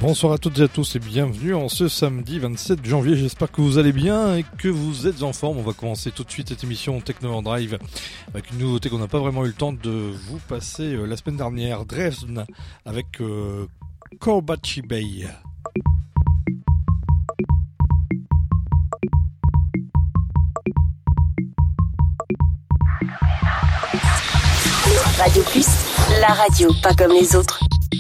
Bonsoir à toutes et à tous et bienvenue en ce samedi 27 janvier. J'espère que vous allez bien et que vous êtes en forme. On va commencer tout de suite cette émission Techno en Drive avec une nouveauté qu'on n'a pas vraiment eu le temps de vous passer la semaine dernière. Dresden avec Corbachi Bay. Radio Plus, la radio pas comme les autres.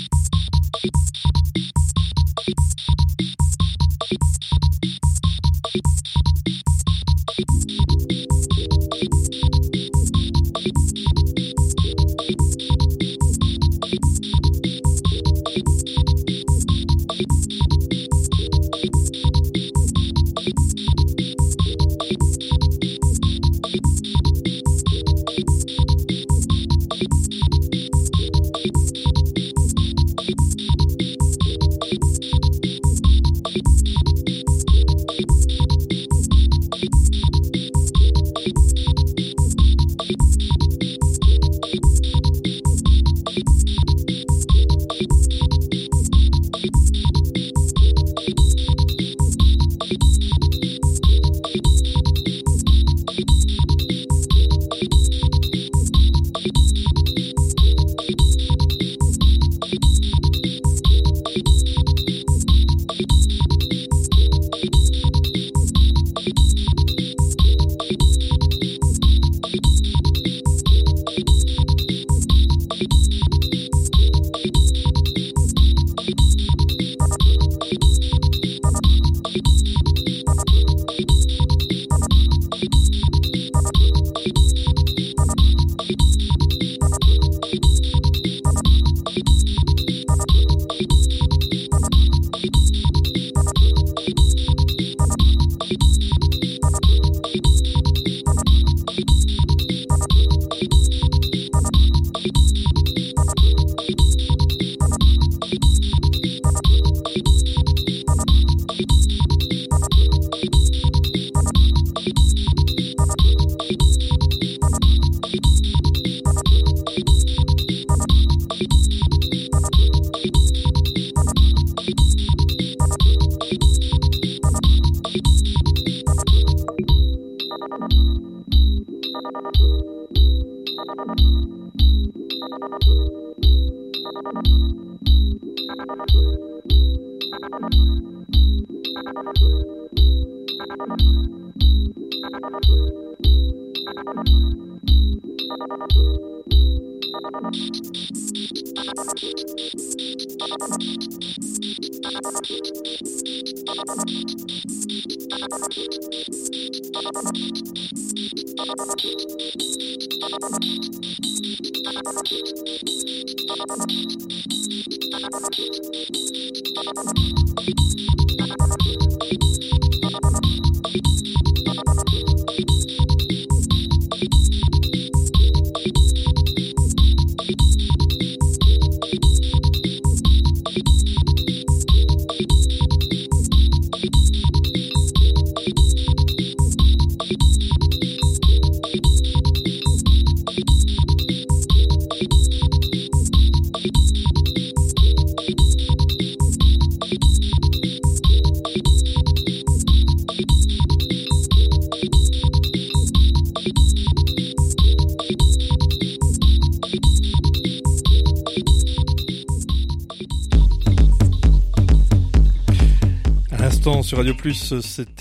Sur Radio Plus,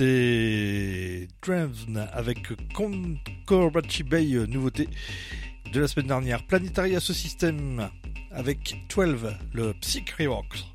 c'était Dresden avec Corbachi Bay, nouveauté de la semaine dernière. Planetary Asso System avec 12, le Psych Reworks.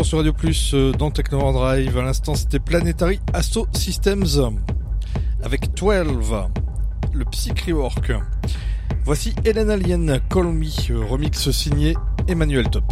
sur Radio Plus dans Techno Drive. À l'instant, c'était Planetary Asso Systems avec 12, le Psych Rework. Voici Hélène Alien, Call Me, remix signé Emmanuel Top.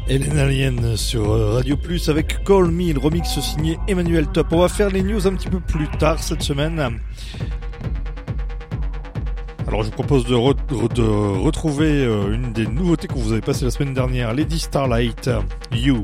Hélène Alien sur Radio Plus avec Call Me, le remix signé Emmanuel Top. On va faire les news un petit peu plus tard cette semaine. Alors je vous propose de retrouver une des nouveautés que vous avez passées la semaine dernière, Lady Starlight, You.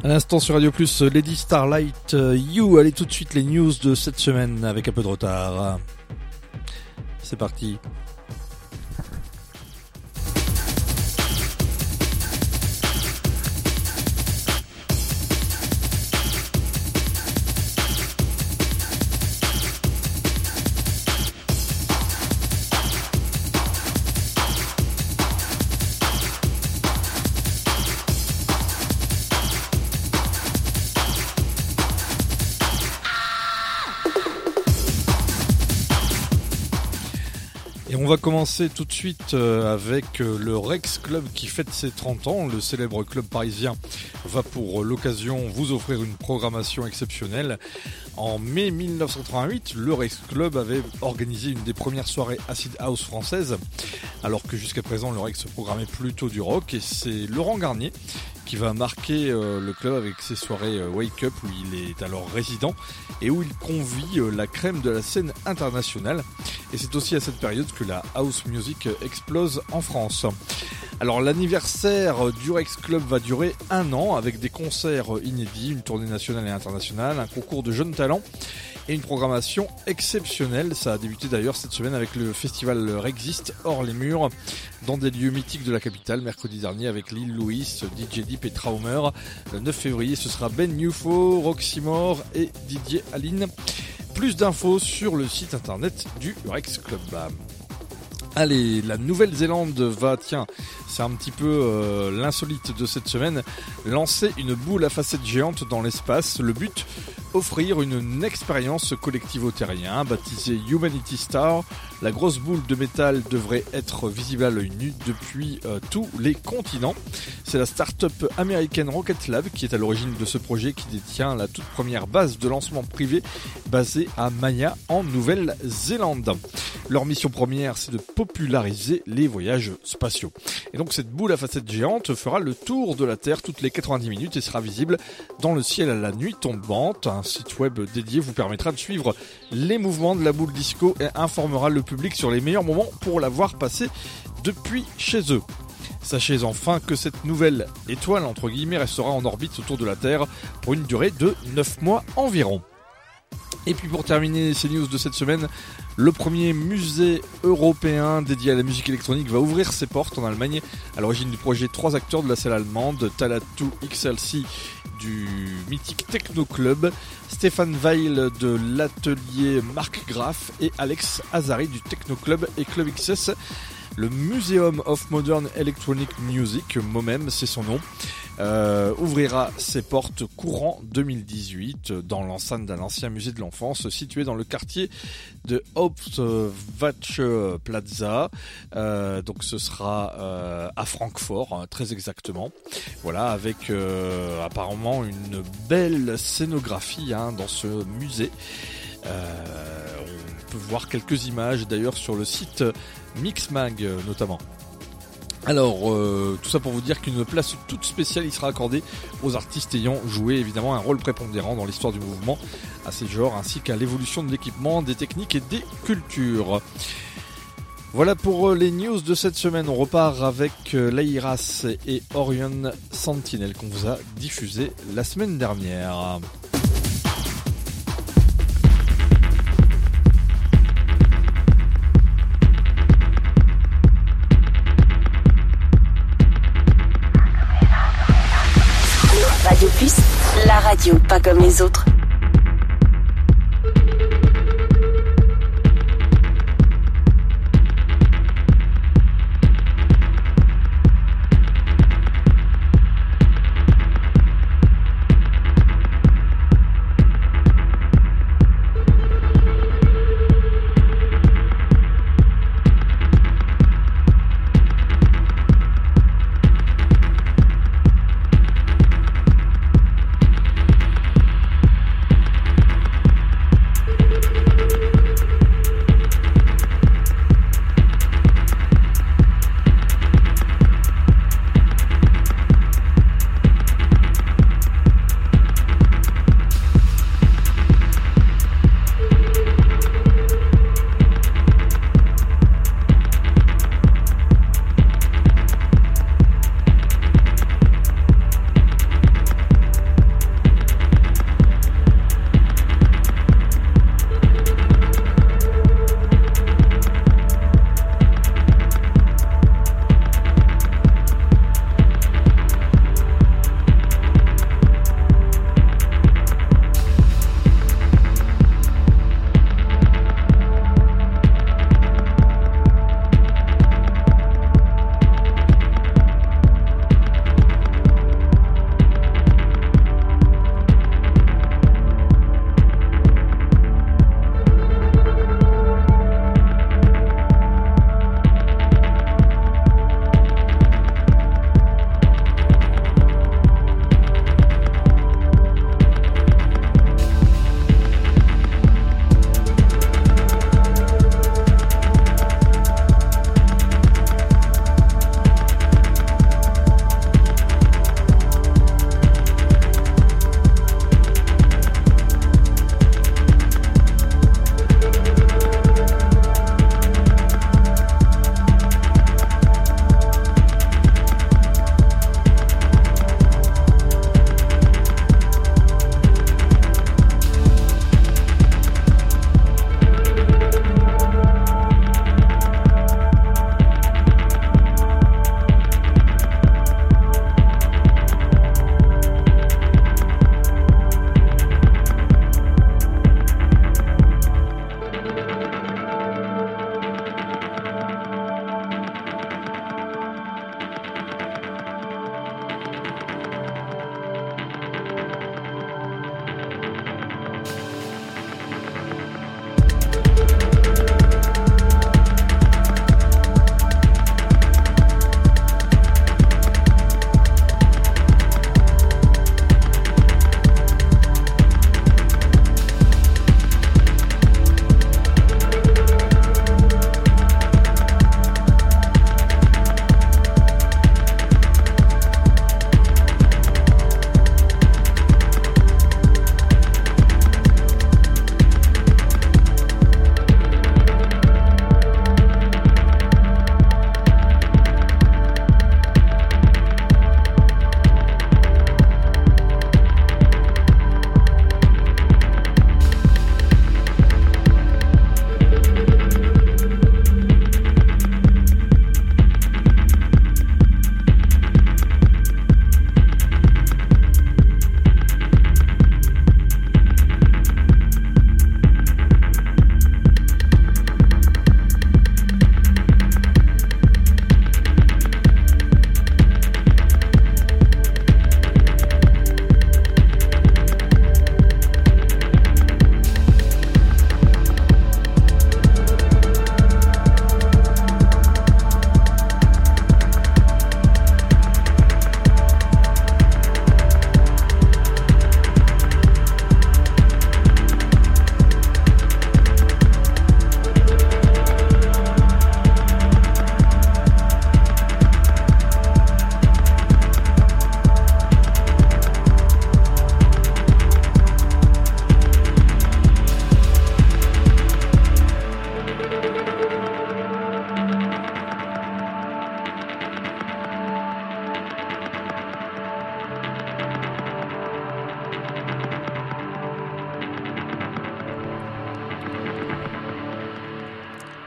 À l'instant sur Radio Plus, Lady Starlight, You. Allez tout de suite les news de cette semaine avec un peu de retard. C'est parti. Et on va commencer tout de suite avec le Rex Club qui fête ses 30 ans. Le célèbre club parisien va pour l'occasion vous offrir une programmation exceptionnelle. En mai 1988, le Rex Club avait organisé une des premières soirées Acid House françaises, alors que jusqu'à présent le Rex se programmait plutôt du rock. Et c'est Laurent Garnier qui va marquer le club avec ses soirées Wake Up où il est alors résident et où il convie la crème de la scène internationale. Et c'est aussi à cette période que la house music explose en France. Alors l'anniversaire du Rex Club va durer 1 an avec des concerts inédits, une tournée nationale et internationale, un concours de jeunes talents et une programmation exceptionnelle. Ça a débuté d'ailleurs cette semaine avec le festival Rexist hors les murs dans des lieux mythiques de la capitale mercredi dernier avec Lil Louis, DJ Deep et Traumer. Le 9 février ce sera Ben Newfo, Roxy Moore et Didier Aline. Plus d'infos sur le site internet du Rex Club. Allez, la Nouvelle-Zélande va, tiens, c'est un petit peu l'insolite de cette semaine, lancer une boule à facettes géante dans l'espace. Le but, offrir une expérience collective au terrien, baptisée Humanity Star. La grosse boule de métal devrait être visible à l'œil nu depuis tous les continents. C'est la start-up américaine Rocket Lab qui est à l'origine de ce projet qui détient la toute première base de lancement privée basée à Maya en Nouvelle-Zélande. Leur mission première, c'est de populariser les voyages spatiaux. Et donc cette boule à facettes géante fera le tour de la Terre toutes les 90 minutes et sera visible dans le ciel à la nuit tombante. Un site web dédié vous permettra de suivre les mouvements de la boule disco et informera le public sur les meilleurs moments pour la voir passer depuis chez eux. Sachez enfin que cette nouvelle étoile, entre guillemets, restera en orbite autour de la Terre pour une durée de 9 mois environ. Et puis pour terminer ces news de cette semaine, le premier musée européen dédié à la musique électronique va ouvrir ses portes en Allemagne, à l'origine du projet 3 acteurs de la scène allemande, Talatu XLC du mythique Techno Club, Stéphane Weil de l'atelier Marc Graf et Alex Azari du Techno Club et Club XS. Le Museum of Modern Electronic Music, MOMEM c'est son nom, ouvrira ses portes courant 2018 dans l'enceinte d'un ancien musée de l'enfance situé dans le quartier de Hauptwache Plaza. Donc ce sera à Francfort, hein, très exactement. Voilà, avec apparemment une belle scénographie dans ce musée. On peut voir quelques images d'ailleurs sur le site Mixmag notamment. Alors, tout ça pour vous dire qu'une place toute spéciale y sera accordée aux artistes ayant joué évidemment un rôle prépondérant dans l'histoire du mouvement à ces genres, ainsi qu'à l'évolution de l'équipement, des techniques et des cultures. Voilà pour les news de cette semaine. On repart avec Lairas et Orion Sentinel qu'on vous a diffusé la semaine dernière. Radio Plus, la radio pas comme les autres.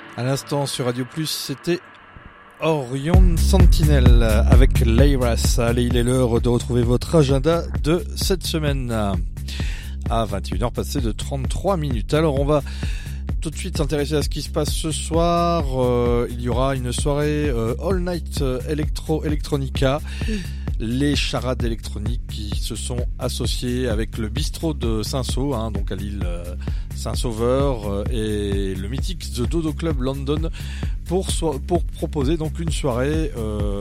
À l'instant sur Radio Plus, c'était Orion Sentinel avec Leiras. Allez, il est l'heure de retrouver votre agenda de cette semaine à 21h passé de 33 minutes. Alors on va tout de suite s'intéresser à ce qui se passe ce soir. Il y aura une soirée All Night Electronica. Les charades électroniques qui se sont associées avec le bistrot de Saint-Sau, donc à l'île Saint-Sauveur, et le mythique The Dodo Club London pour proposer donc une soirée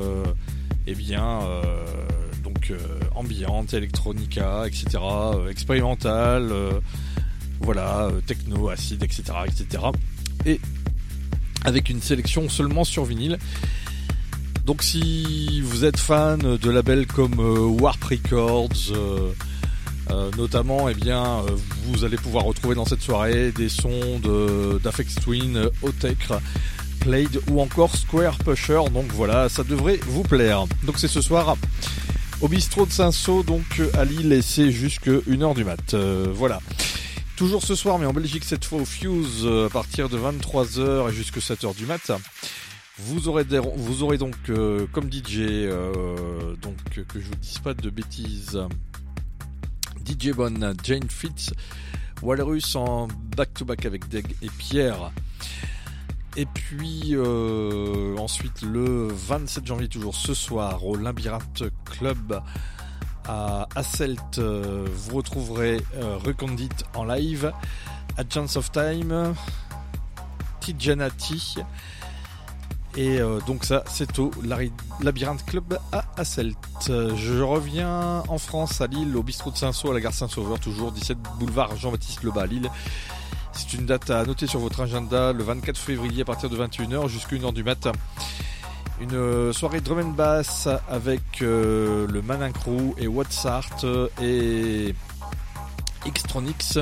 ambiante, electronica, etc., expérimentale, techno, acide, etc., et avec une sélection seulement sur vinyle. Donc si vous êtes fan de labels comme Warp Records, notamment, vous allez pouvoir retrouver dans cette soirée des sons d'Aphex Twin, Otech, Played ou encore Square Pusher. Donc voilà, ça devrait vous plaire. Donc c'est ce soir au bistrot de Saint-Sau, donc à Lille, et c'est jusque 1h du mat. Voilà. Toujours ce soir, mais en Belgique cette fois au Fuse, à partir de 23h et jusque 7h du mat. Vous aurez donc comme DJ, que je vous dise pas de bêtises, DJ Bon, Jane Fitz, Walrus en back-to-back avec Deg et Pierre. Et puis ensuite le 27 janvier, toujours ce soir, au Labyrinthe Club à Asselt, vous retrouverez Recondit en live, Agents of Time, Tijanati. Et donc ça, c'est au Labyrinthe Club à Asselt. Je reviens en France, à Lille, au bistrot de Saint-Sau, à la gare Saint-Sauveur, toujours 17 boulevard Jean-Baptiste Lebas à Lille. C'est une date à noter sur votre agenda, le 24 février à partir de 21h jusqu'à 1h du matin. Une soirée drum and bass avec le Manin Crew et Watsart et Xtronix.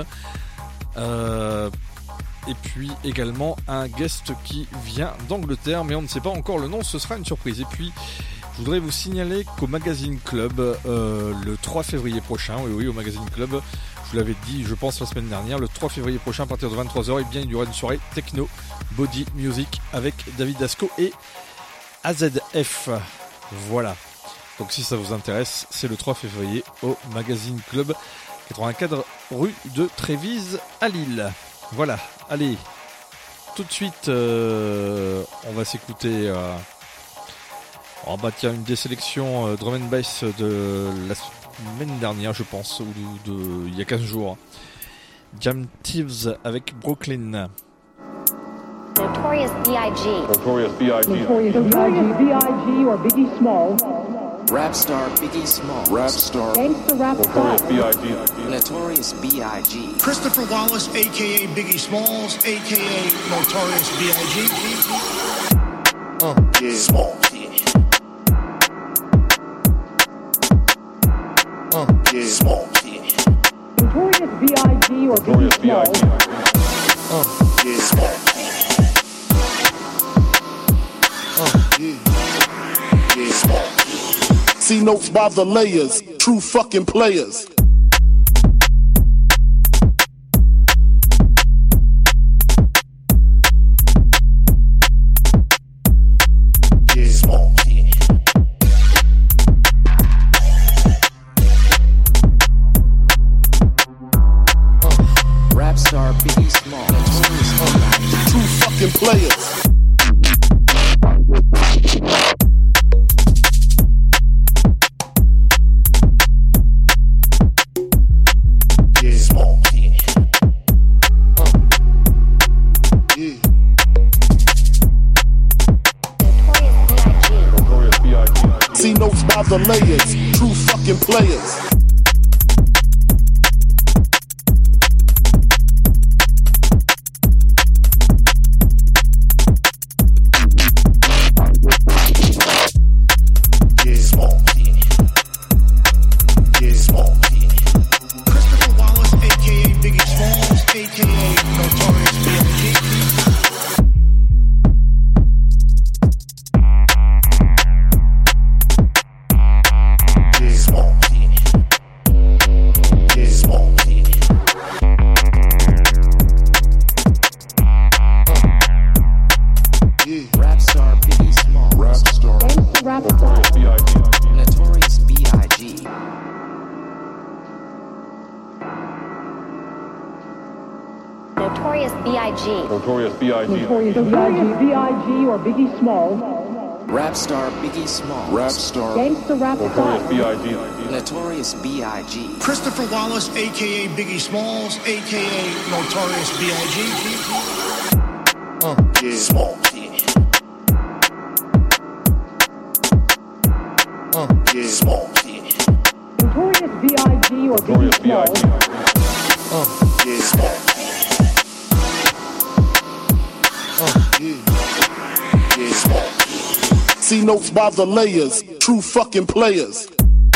Et puis également un guest qui vient d'Angleterre, mais on ne sait pas encore le nom, ce sera une surprise. Et puis je voudrais vous signaler qu'au Magazine Club, le 3 février prochain, oui, au Magazine Club, je vous l'avais dit, je pense la semaine dernière, le 3 février prochain à partir de 23h, il y aura une soirée techno body music avec David Dasco et AZF. Voilà. Donc si ça vous intéresse, c'est le 3 février au Magazine Club, 84 rue de Trévise à Lille. Voilà, allez, tout de suite, on va s'écouter une des sélections drum and bass de la semaine dernière, je pense, ou il y a 15 jours. Jam Thieves avec Brooklyn. Notorious B.I.G. Notorious B.I.G. Notorious B.I.G. or Biggie Smalls. Rap star Biggie Smalls. Rap star. Gangsta rap Notorious star. B.I.G. Notorious B.I.G. Christopher Wallace, a.k.a. Biggie Smalls, a.k.a. Notorious B.I.G. Yeah. Smalls. Yeah. Smalls. Notorious B.I.G. or Notorious Biggie B.I.G. Smalls. Yeah. Smalls. Yeah. Smalls. See notes by the layers, true fucking players. Yeah. Smalls. Rap star Biggie Smalls. Notorious B.I.G. True fucking players. Yeah. Smalls. Yeah. Notorious B.I.G. Notorious B.I.G. See notes by the layers, true fucking players. Yeah. Smalls. Yeah. Smalls. Christopher Wallace, a.k.a. Biggie Smalls, a.k.a. Notorious B.I.G. Yeah. Smalls. Notorious B.I.G. Notorious B.I.G. or Biggie Smalls. Rap star Biggie Smalls. Rap star. Gangsta rap style. Notorious B.I.G. Christopher Wallace, aka Biggie Smalls, aka Notorious B.I.G. Yeah. Small. Yeah. Small. Notorious B.I.G. or Biggie Smalls. Yeah. Small. Yeah. Yeah. Small. See notes by the layers. True fucking players.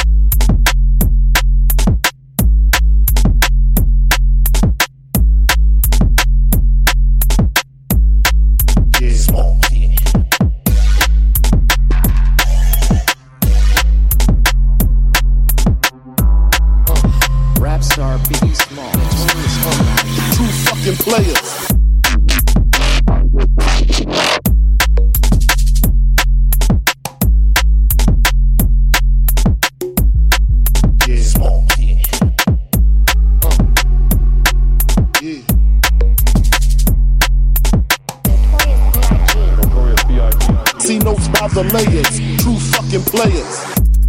Yeah. Small. Rap star Biggie Smalls. Notorious True fucking players. Yeah. Small. Yeah. Notorious B.I.G. See notes by the layers. True fucking players.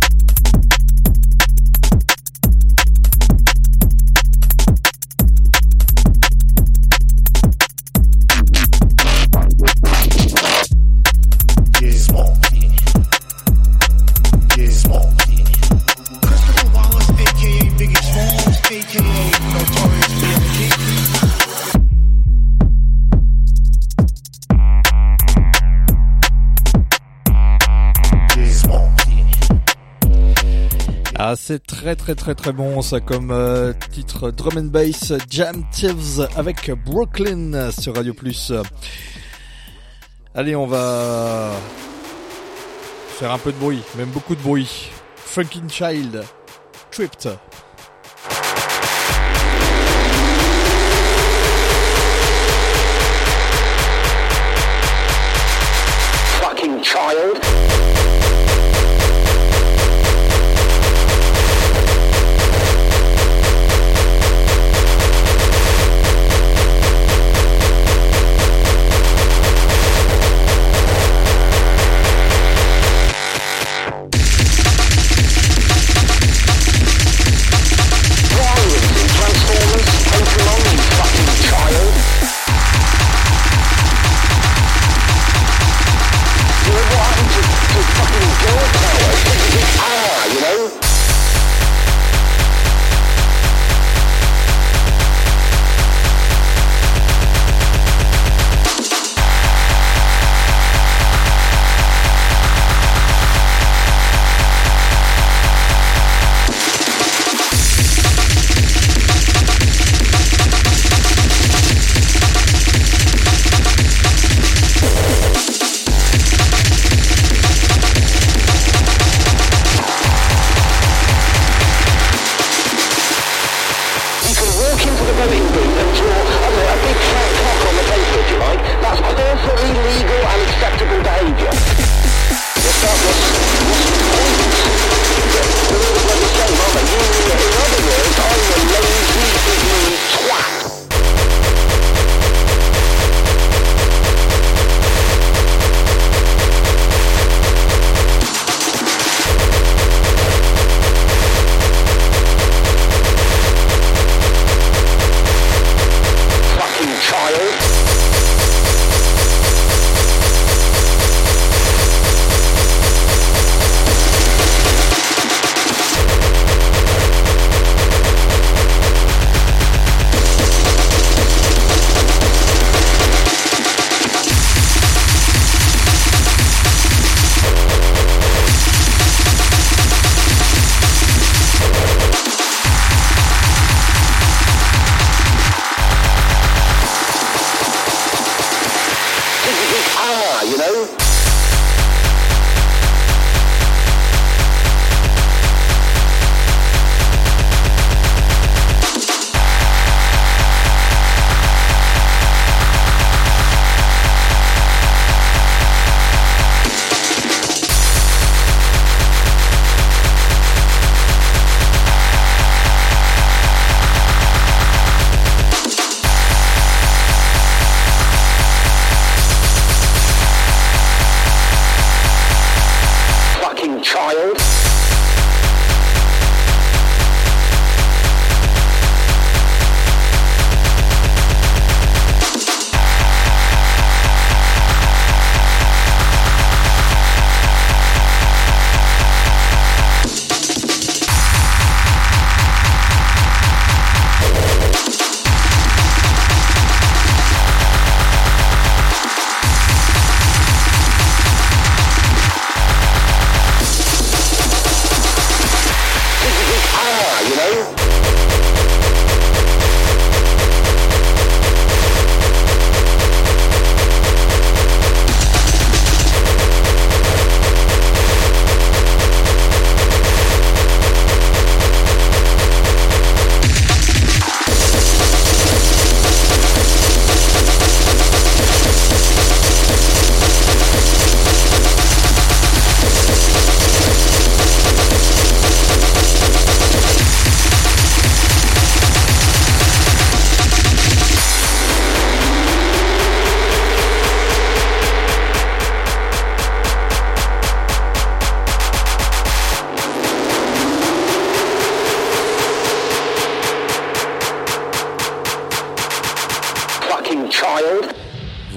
Yeah. Small. Yeah. Small. Christopher Wallace, aka Biggie Smalls, aka Notorious B.I.G. Yeah. Small. Ah, c'est très très très très bon ça comme titre drum and bass Jam Thieves avec Brooklyn sur Radio Plus. Allez, on va faire un peu de bruit, même beaucoup de bruit. Funkin' Child, Tripped. Fucking child.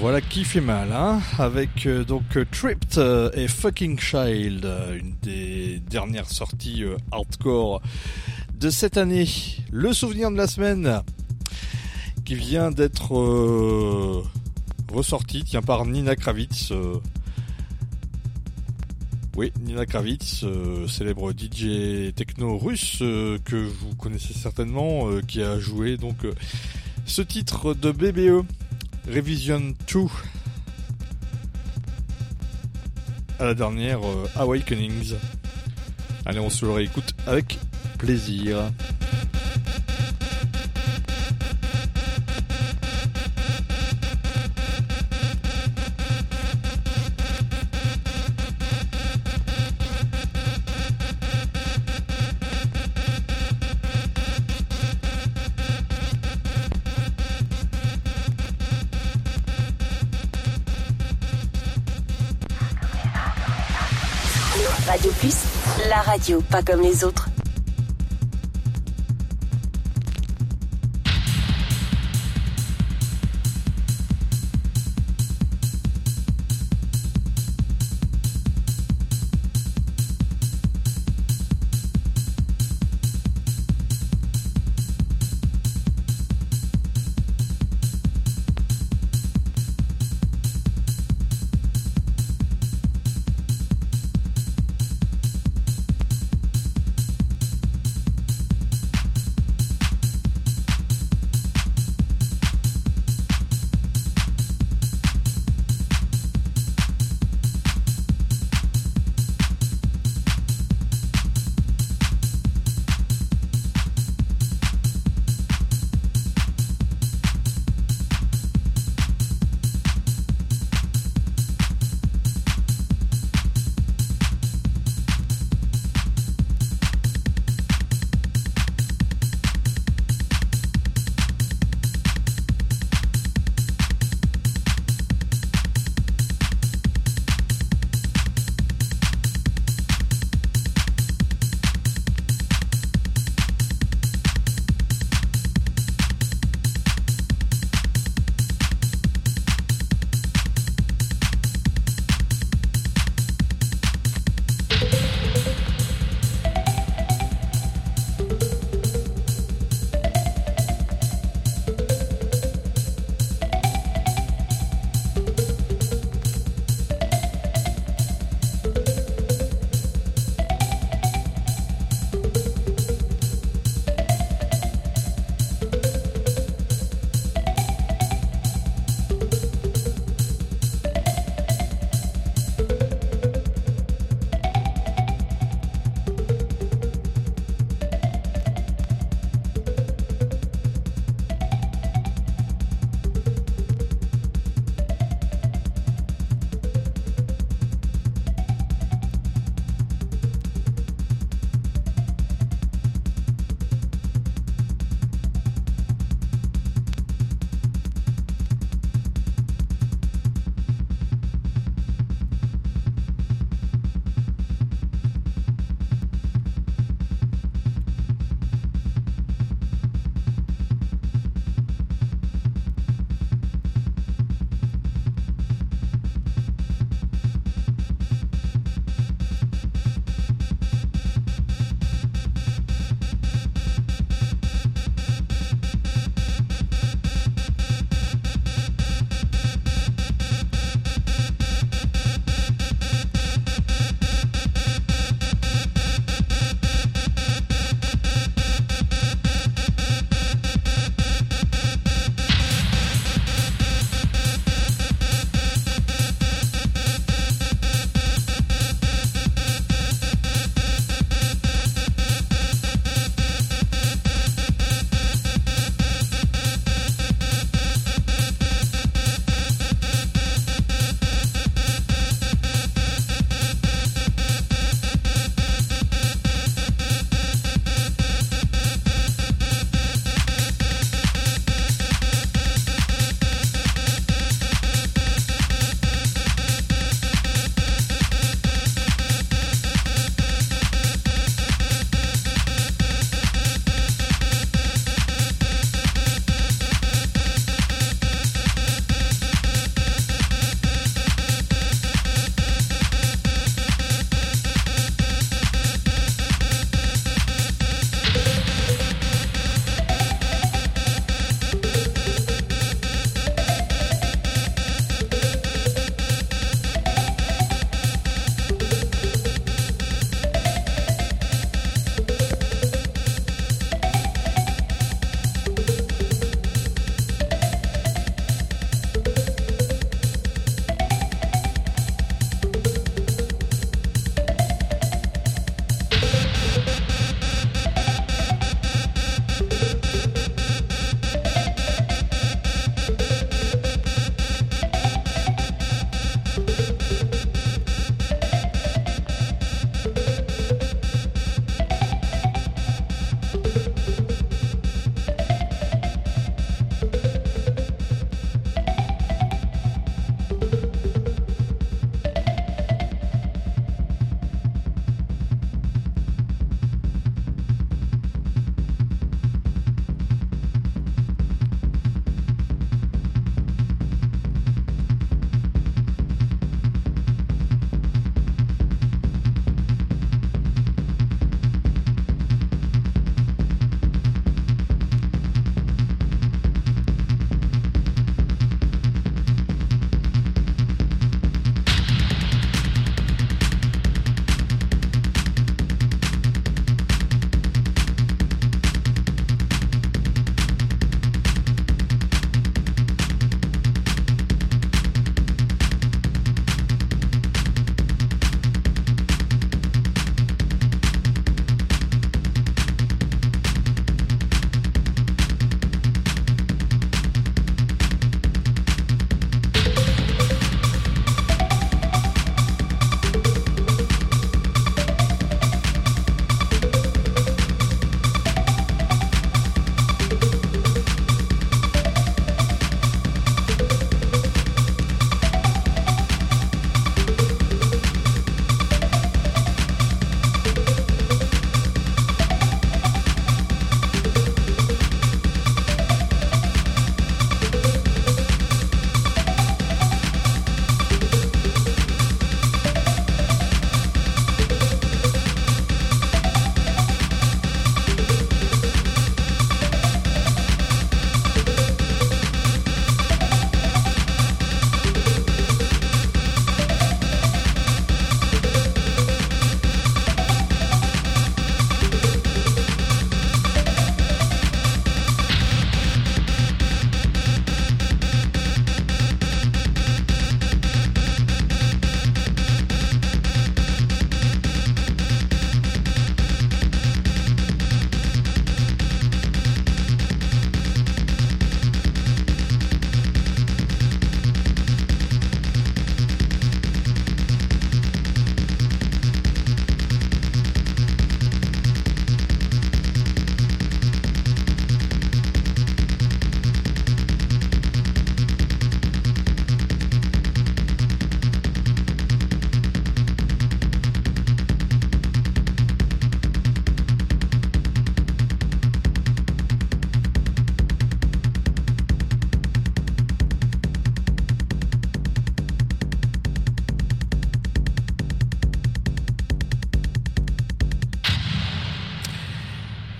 Voilà qui fait mal, hein, avec donc Tripped et Fucking Child, une des dernières sorties hardcore de cette année. Le souvenir de la semaine qui vient d'être ressorti, tiens, par Nina Kravitz. Oui, Nina Kravitz, célèbre DJ techno russe que vous connaissez certainement, qui a joué donc ce titre de BBE. Revision 2 à la dernière Awakenings. Allez, on se le réécoute avec plaisir. Radio Plus, la radio pas comme les autres.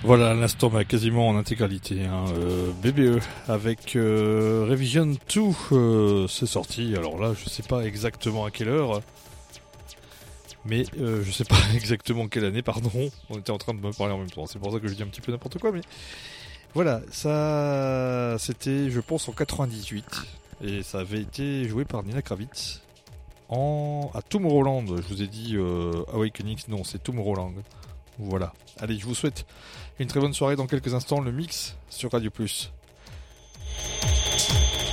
Voilà, à l'instant, quasiment en intégralité. BBE avec Revision 2, c'est sorti. Alors là, je sais pas exactement à quelle heure, mais je sais pas exactement quelle année, pardon. On était en train de me parler en même temps. C'est pour ça que je dis un petit peu n'importe quoi, mais voilà, ça, c'était, je pense, en 98, et ça avait été joué par Nina Kravitz à Tomorrowland. Je vous ai dit Awakening, non, c'est Tomorrowland. Voilà. Allez, je vous souhaite une très bonne soirée. Dans quelques instants, le mix sur Radio Plus.